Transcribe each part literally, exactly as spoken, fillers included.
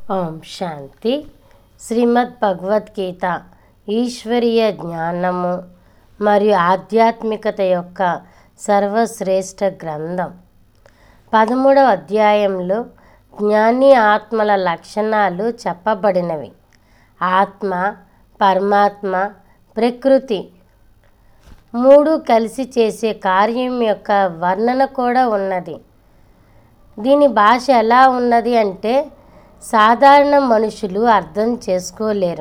ఓం శాంతి. శ్రీమద్ భగవద్గీత ఈశ్వరీయ జ్ఞానము మరియు ఆధ్యాత్మికత యొక్క సర్వశ్రేష్ఠ గ్రంథం. పదమూడవ అధ్యాయంలో జ్ఞాని ఆత్మల లక్షణాలు చెప్పబడినవి. ఆత్మ, పరమాత్మ, ప్రకృతి మూడు కలిసి చేసే కార్యం యొక్క వర్ణన కూడా ఉన్నది. దీని భాష ఎలా ఉన్నది అంటే సాధారణ మనుషులు అర్థం చేసుకోలేరు.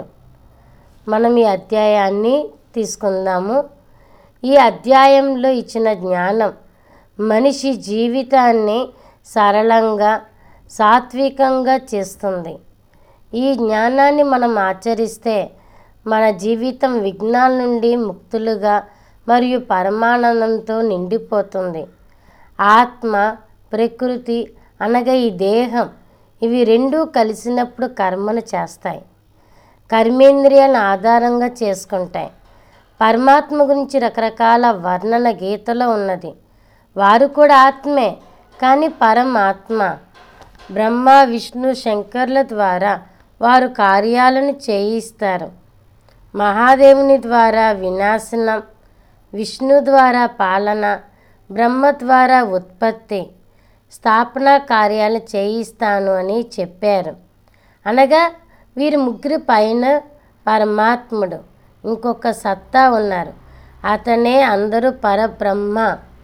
మనం ఈ అధ్యాయాన్ని తీసుకుందాము. ఈ అధ్యాయంలో ఇచ్చిన జ్ఞానం మనిషి జీవితాన్ని సరళంగా, సాత్వికంగా చేస్తుంది. ఈ జ్ఞానాన్ని మనం ఆచరిస్తే మన జీవితం విఘ్నాల నుండి ముక్తులుగా మరియు పరమానందంతో నిండిపోతుంది. ఆత్మ, ప్రకృతి అనగా ఈ దేహం, ఇవి రెండూ కలిసినప్పుడు కర్మను చేస్తాయి, కర్మేంద్రియాలను ఆధారంగా చేసుకుంటాయి. పరమాత్మ గురించి రకరకాల వర్ణన గీతలో ఉన్నది. వారు కూడా ఆత్మే, కానీ పరమాత్మ. బ్రహ్మ, విష్ణు, శంకర్ల ద్వారా వారు కార్యాలను చేయిస్తారు. మహాదేవుని ద్వారా వినాశనం, విష్ణు ద్వారా పాలన, బ్రహ్మ ద్వారా ఉత్పత్తి, స్థాపన కార్యాలు చేయిస్తాను అని చెప్పారు. అనగా వీరి ముగ్గురి పైన పరమాత్ముడు, ఇంకొక సత్తా ఉన్నారు. అతనే అందరూ పరబ్రహ్మ,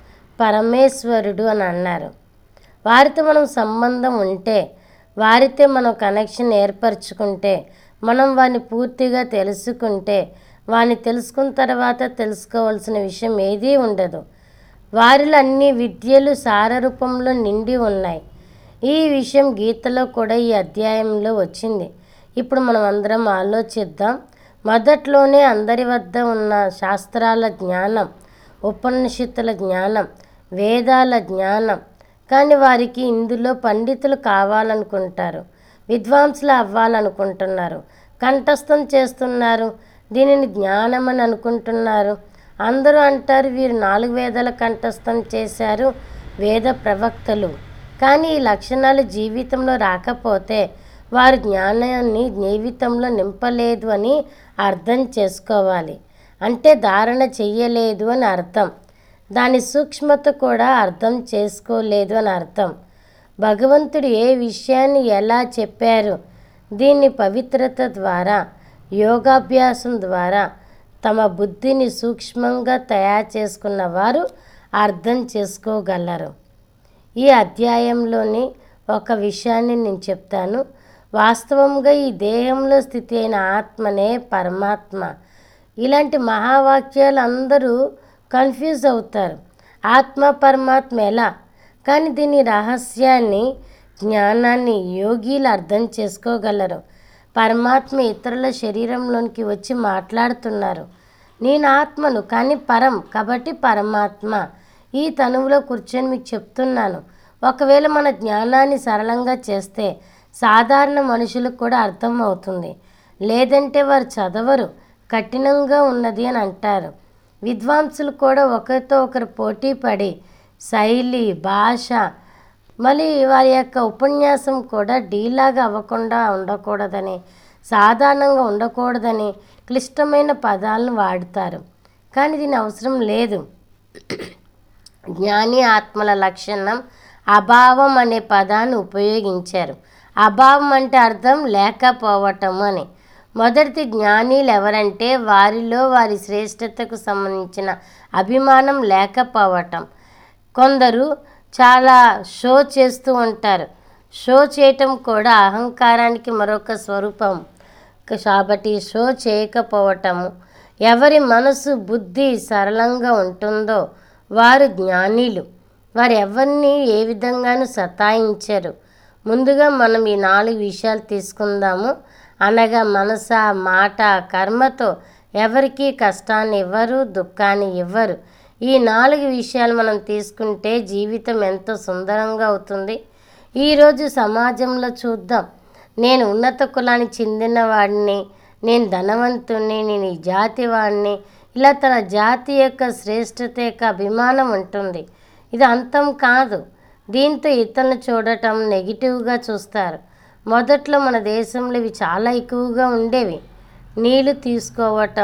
పరమేశ్వరుడు అని అన్నారు. వారితో మనం సంబంధం ఉంటే, వారితో మనం కనెక్షన్ ఏర్పరచుకుంటే, మనం వారిని పూర్తిగా తెలుసుకుంటే, వారిని తెలుసుకున్న తర్వాత తెలుసుకోవాల్సిన విషయం ఏదీ ఉండదు. వారిలో అన్ని విద్యలు సారరూపంలో నిండి ఉన్నాయి. ఈ విషయం గీతలో కూడా ఈ అధ్యాయంలో వచ్చింది. ఇప్పుడు మనం అందరం ఆలోచిద్దాం. మొదట్లోనే అందరి వద్ద ఉన్న శాస్త్రాల జ్ఞానం, ఉపనిషత్తుల జ్ఞానం, వేదాల జ్ఞానం, కానీ వారికి ఇందులో పండితులు కావాలనుకుంటారు, విద్వాంసులు అవ్వాలనుకుంటున్నారు, కంఠస్థం చేస్తున్నారు, దీనిని జ్ఞానం అని అనుకుంటున్నారు. అందరూ అంటారు వీరు నాలుగు వేదాల కంఠస్థం చేశారు, వేద ప్రవక్తలు. కానీ ఈ లక్షణాలు జీవితంలో రాకపోతే వారు జ్ఞానాన్ని జీవితంలో నింపలేదు అని అర్థం చేసుకోవాలి. అంటే ధారణ చెయ్యలేదు అని అర్థం. దాని సూక్ష్మత కూడా అర్థం చేసుకోలేదు అని అర్థం. భగవంతుడు ఏ విషయాన్ని ఎలా చెప్పారు, దీన్ని పవిత్రత ద్వారా, యోగాభ్యాసం ద్వారా తమ బుద్ధిని సూక్ష్మంగా తయారు చేసుకున్న వారు అర్థం చేసుకోగలరు. ఈ అధ్యాయంలోని ఒక విషయాన్ని నేను చెప్తాను. వాస్తవంగా ఈ దేహంలో స్థితి అయిన ఆత్మనే పరమాత్మ. ఇలాంటి మహావాక్యాలు అందరూ కన్ఫ్యూజ్ అవుతారు. ఆత్మ పరమాత్మ ఎలా? కానీ దీని రహస్యాన్ని, జ్ఞానాన్ని యోగిలు అర్థం చేసుకోగలరు. పరమాత్మ ఇతరుల శరీరంలోనికి వచ్చి మాట్లాడుతున్నారు. నేను ఆత్మను, కానీ పరం కాబట్టి పరమాత్మ. ఈ తనువులో కూర్చొని మీకు చెప్తున్నాను. ఒకవేళ మన జ్ఞానాన్ని సరళంగా చేస్తే సాధారణ మనుషులకు కూడా అర్థం అవుతుంది. లేదంటే వారు చదవరు, కఠినంగా ఉన్నది అని అంటారు. విద్వాంసులు కూడా ఒకరితో ఒకరు పోటీ పడి శైలి, భాష, మళ్ళీ వారి యొక్క ఉపన్యాసం కూడా డీలాగా అవ్వకుండా ఉండకూడదని, సాధారణంగా ఉండకూడదని క్లిష్టమైన పదాలను వాడుతారు. కానీ దీని అవసరం లేదు. జ్ఞాని ఆత్మల లక్షణం అభావం అనే పదాన్ని ఉపయోగించారు. అభావం అంటే అర్థం లేకపోవటం అని. మొదటి జ్ఞానీలు ఎవరంటే వారిలో వారి శ్రేష్టతకు సంబంధించిన అభిమానం లేకపోవటం. కొందరు చాలా షో చేస్తూ ఉంటారు. షో చేయటం కూడా అహంకారానికి మరొక స్వరూపం. కాబట్టి షో చేయకపోవటము. ఎవరి మనసు, బుద్ధి సరళంగా ఉంటుందో వారు జ్ఞానీలు. వారు ఎవరిని ఏ విధంగానూ సతాయించరు. ముందుగా మనం ఈ నాలుగు విషయాలు తీసుకుందాము. అనగా మనస, మాట, కర్మతో ఎవరికీ కష్టాన్ని ఇవ్వరు, దుఃఖాన్ని ఇవ్వరు. ఈ నాలుగు విషయాలు మనం తీసుకుంటే జీవితం ఎంతో సుందరంగా అవుతుంది. ఈరోజు సమాజంలో చూద్దాం. నేను ఉన్నత కులానికి చెందిన వాడిని, నేను ధనవంతుణ్ణి, నేను ఈ జాతి వాడిని, ఇలా తన జాతి యొక్క శ్రేష్టత యొక్క అభిమానం ఉంటుంది. ఇది అంతం కాదు. దీంతో ఇతరులను చూడటం నెగిటివ్గా చూస్తారు. మొదట్లో మన దేశంలో ఇవి చాలా ఎక్కువగా ఉండేవి. నీళ్లు తీసుకోవటం,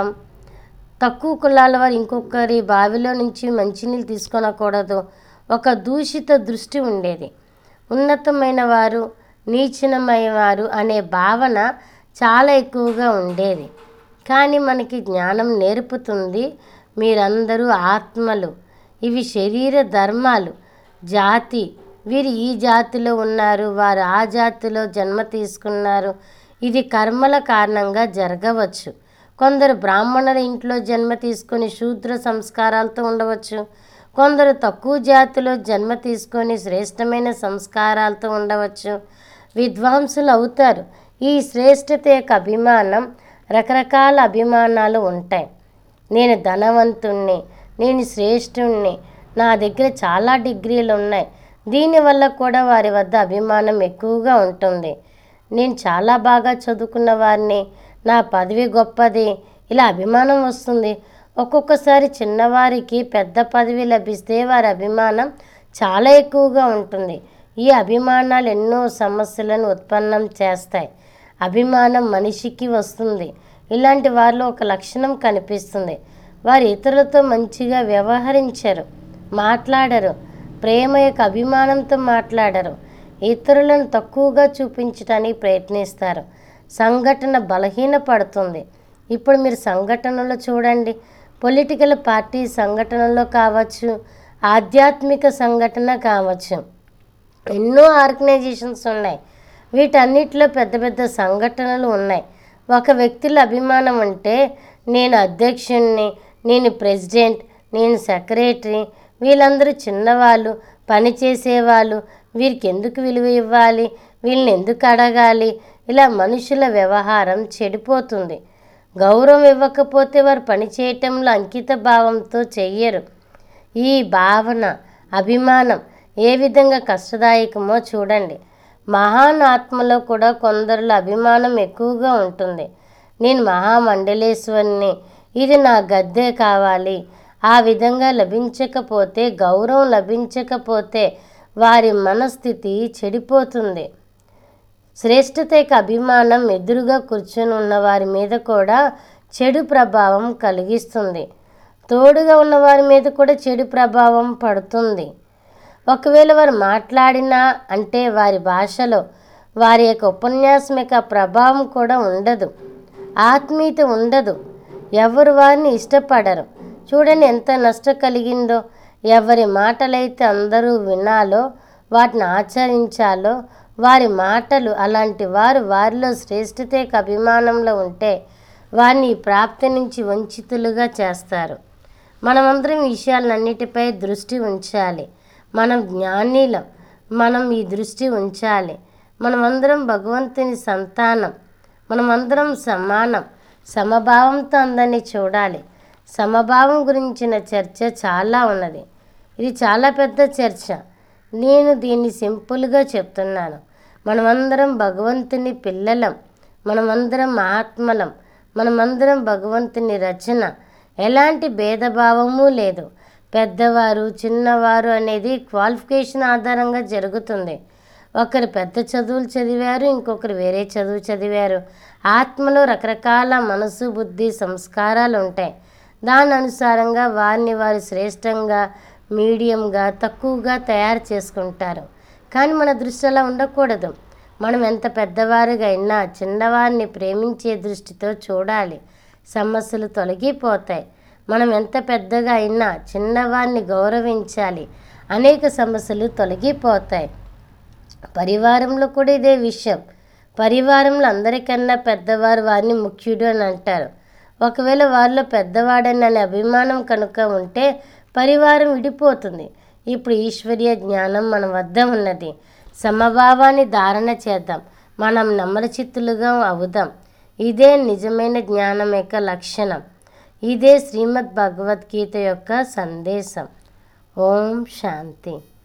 తక్కువ కులాల వారు ఇంకొకరి బావిలో నుంచి మంచినీళ్ళు తీసుకొనకూడదు, ఒక దూషిత దృష్టి ఉండేది. ఉన్నతమైన వారు, నీచనమైన వారు అనే భావన చాలా ఎక్కువగా ఉండేది. కానీ మనకి జ్ఞానం నేర్పుతుంది, మీరందరూ ఆత్మలు, ఇవి శరీర ధర్మాలు. జాతి, వీరు ఈ జాతిలో ఉన్నారు, వారు ఆ జాతిలో జన్మ తీసుకున్నారు. ఇది కర్మల కారణంగా జరగవచ్చు. కొందరు బ్రాహ్మణుల ఇంట్లో జన్మ తీసుకొని శూద్ర సంస్కారాలతో ఉండవచ్చు. కొందరు తక్కువ జాతిలో జన్మ తీసుకొని శ్రేష్టమైన సంస్కారాలతో ఉండవచ్చు. విద్వాంసులు అవుతారు. ఈ శ్రేష్టత యొక్క అభిమానం, రకరకాల అభిమానాలు ఉంటాయి. నేను ధనవంతుణ్ణి, నేను శ్రేష్ఠుణ్ణి, నా దగ్గర చాలా డిగ్రీలు ఉన్నాయి. దీనివల్ల కూడా వారి వద్ద అభిమానం ఎక్కువగా ఉంటుంది. నేను చాలా బాగా చదువుకున్న వారిని, నా పదవి గొప్పది, ఇలా అభిమానం వస్తుంది. ఒక్కొక్కసారి చిన్నవారికి పెద్ద పదవి లభిస్తే వారి అభిమానం చాలా ఎక్కువగా ఉంటుంది. ఈ అభిమానాలు ఎన్నో సమస్యలను ఉత్పన్నం చేస్తాయి. అభిమానం మనిషికి వస్తుంది. ఇలాంటి వారిలో ఒక లక్షణం కనిపిస్తుంది, వారు ఇతరులతో మంచిగా వ్యవహరించరు, మాట్లాడరు, ప్రేమ యొక్క అభిమానంతో మాట్లాడరు, ఇతరులను తక్కువగా చూపించడానికి ప్రయత్నిస్తారు. సంఘటన బలహీనపడుతుంది. ఇప్పుడు మీరు సంఘటనలో చూడండి, పొలిటికల్ పార్టీ సంఘటనలో కావచ్చు, ఆధ్యాత్మిక సంఘటన కావచ్చు, ఎన్నో ఆర్గనైజేషన్స్ ఉన్నాయి. వీటన్నిటిలో పెద్ద పెద్ద సంఘటనలు ఉన్నాయి. ఒక వ్యక్తిలో అభిమానం అంటే నేను అధ్యక్షుణ్ణి, నేను ప్రెసిడెంట్, నేను సెక్రటరీ, వీళ్ళందరూ చిన్నవాళ్ళు, పని చేసేవాళ్ళు, వీరికి ఎందుకు విలువ ఇవ్వాలి, వీళ్ళని ఎందుకు అడగాలి, ఇలా మనుషుల వ్యవహారం చెడిపోతుంది. గౌరవం ఇవ్వకపోతే వారు పని చేయటంలో అంకిత భావంతో చెయ్యరు. ఈ భావన, అభిమానం ఏ విధంగా కష్టదాయకమో చూడండి. మహాన్ ఆత్మలో కూడా కొందరిలో అభిమానం ఎక్కువగా ఉంటుంది. నేను మహామండలేశ్వరిని, ఇది నా గద్దె కావాలి. ఆ విధంగా లభించకపోతే, గౌరవం లభించకపోతే వారి మనస్థితి చెడిపోతుంది. శ్రేష్ఠతకి అభిమానం ఎదురుగా కూర్చొని ఉన్న వారి మీద కూడా చెడు ప్రభావం కలిగిస్తుంది. తోడుగా ఉన్న వారి మీద కూడా చెడు ప్రభావం పడుతుంది. ఒకవేళ వారు మాట్లాడినా అంటే వారి భాషలో వారి యొక్క ఉపన్యాసం యొక్క ప్రభావం కూడా ఉండదు, ఆత్మీయత ఉండదు, ఎవరు వారిని ఇష్టపడరు. చూడండి ఎంత నష్టం కలిగిందో. ఎవరి మాటలైతే అందరూ వినాలో, వాటిని ఆచరించాలో వారి మాటలు, అలాంటి వారు వారిలో శ్రేష్ఠత యొక్క అభిమానంలో ఉంటే వారిని ప్రాప్తి నుంచి వంచితులుగా చేస్తారు. మనమందరం ఈ విషయాలన్నిటిపై దృష్టి ఉంచాలి. మనం జ్ఞానీలం, మనం ఈ దృష్టి ఉంచాలి. మనమందరం భగవంతుని సంతానం, మనమందరం సమానం, సమభావంతో అందరినీ చూడాలి. సమభావం గురించిన చర్చ చాలా ఉన్నది. ఇది చాలా పెద్ద చర్చ. నేను దీన్ని సింపుల్గా చెప్తున్నాను. మనమందరం భగవంతుని పిల్లలం, మనమందరం ఆత్మలం, మనమందరం భగవంతుని రచన. ఎలాంటి భేదభావము లేదు. పెద్దవారు చిన్నవారు అనేది క్వాలిఫికేషన్ ఆధారంగా జరుగుతుంది. ఒకరు పెద్ద చదువులు చదివారు, ఇంకొకరు వేరే చదువు చదివారు. ఆత్మలో రకరకాల మనసు, బుద్ధి, సంస్కారాలు ఉంటాయి. దాని అనుసారంగా వారిని వారు శ్రేష్టంగా, మీడియంగా, తక్కువగా తయారు చేసుకుంటారు. కానీ మన దృష్టి అలా ఉండకూడదు. మనం ఎంత పెద్దవారుగా అయినా చిన్నవారిని ప్రేమించే దృష్టితో చూడాలి. సమస్యలు తొలగిపోతాయి. మనం ఎంత పెద్దగా అయినా చిన్నవారిని గౌరవించాలి. అనేక సమస్యలు తొలగిపోతాయి. పరివారంలో కూడా ఇదే విషయం. పరివారంలో అందరికన్నా పెద్దవారు వారిని ముఖ్యుడు అని అంటారు. ఒకవేళ వారిలో పెద్దవాడని అనే అభిమానం కనుక ఉంటే పరివారం విడిపోతుంది. ఇప్పుడు ఈశ్వరీయ జ్ఞానం మన వద్ద ఉన్నది. సమభావాన్ని ధారణ చేద్దాం. మనం నమ్రచిత్తులుగా అవుదాం. ఇదే నిజమైన జ్ఞానం యొక్క లక్షణం. ఇదే శ్రీమద్ భగవద్గీత యొక్క సందేశం. ఓం శాంతి.